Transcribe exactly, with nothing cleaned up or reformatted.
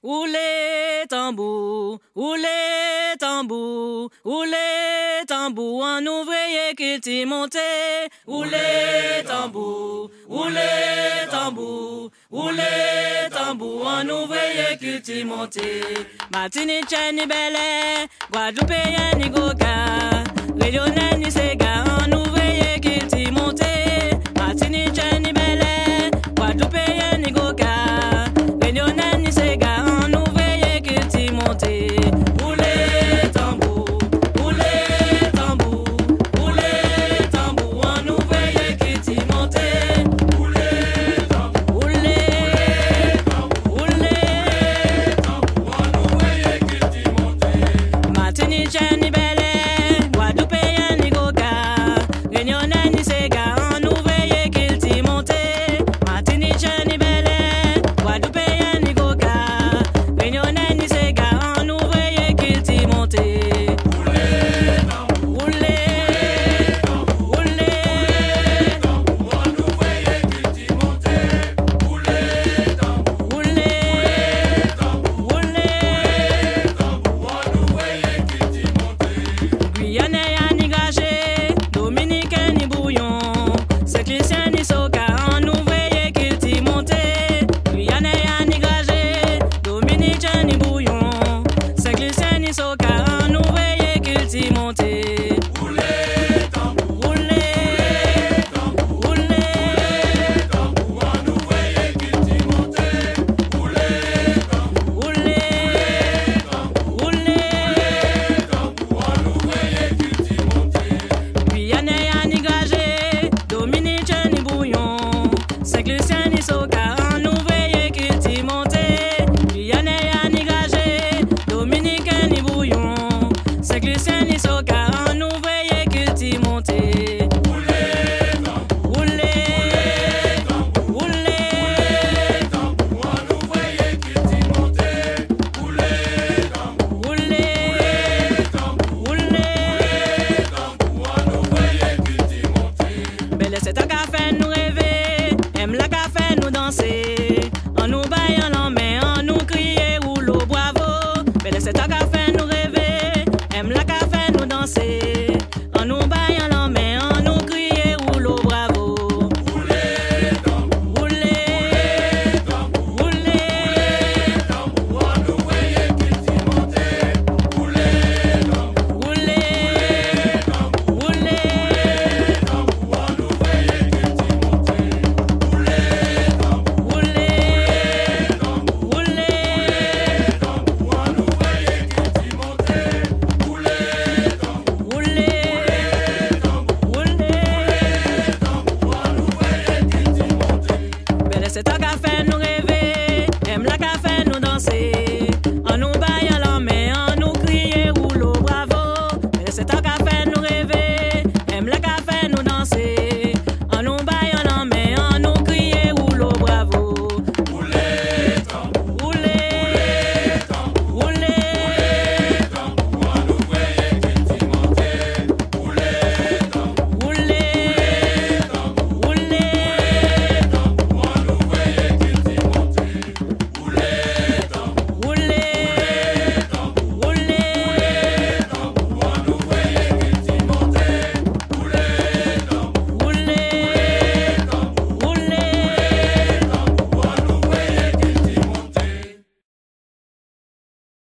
Oulé tambour, oulé tambour, oulé tambour, un ouvrier qui t'y monté. Oulé tambour, oulé tambour, oulé tambour, un ouvrier qui t'y monté. Martinique ni Belé, Guadeloupe ni Goga, Réunion ni Sega, un ouvrier qui t'y monté. Martinique ni Belé, Guadeloupe ni Goga, Réunion